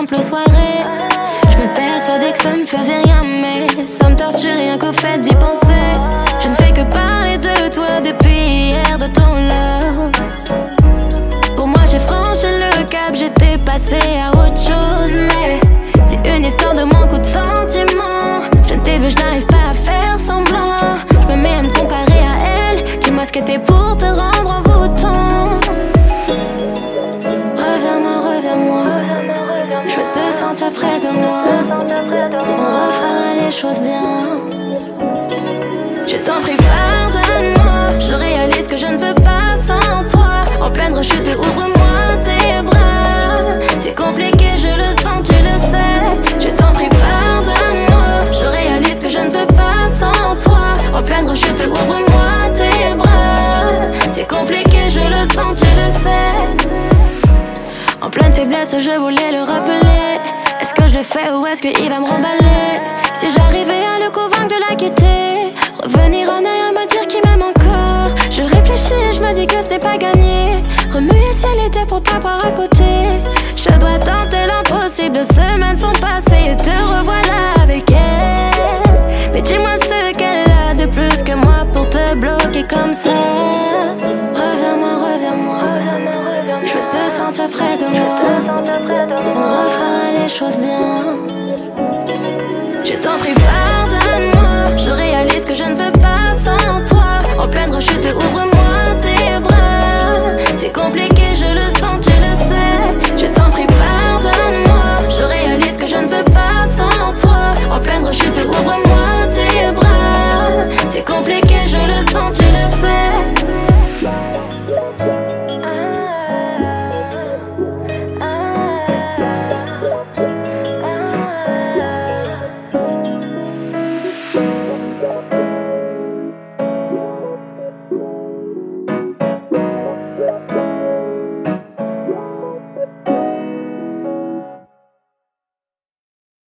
simple soirée. Je me persuadais que ça me faisait rien, mais ça me torture rien qu'au fait d'y penser. Je ne fais que parler de toi depuis hier, de ton love. Pour moi j'ai franchi le cap, j'étais passé à autre chose. Mais c'est une histoire de manque ou de sentiments. Je ne t'ai vu, je n'arrive pas à faire semblant. Je me mets à me comparer à elle. Dis-moi ce qu'elle fait pour te rendre envoûtant. Reviens-moi, reviens-moi. Je veux te sentir près de moi. On refera les choses bien. Je t'en prie, pardonne-moi. Je réalise que je ne peux pas sans toi. En pleine rechute, ouvre-moi tes bras. C'est compliqué, je le sens, tu le sais. Je t'en prie, pardonne-moi. Je réalise que je ne peux pas sans toi. En pleine rechute, ouvre-moi tes bras. C'est compliqué, je le sens, tu le sais. En pleine faiblesse, je voulais le rappeler. Est-ce que je le fais ou est-ce qu'il va me remballer? Si j'arrivais à le convaincre de la quitter, revenir en arrière, me dire qu'il m'aime encore. Je réfléchis et je me dis que ce n'est pas gagné. Remuer ciel et terre pour t'avoir à côté. Je dois tenter l'impossible, semaines sont passées et te revoilà avec elle. Mais dis-moi ce qu'elle a de plus que moi pour te bloquer comme ça. Reviens-moi, reviens-moi. Je veux te sentir près de moi. On refera les choses bien. Je t'en prie pas.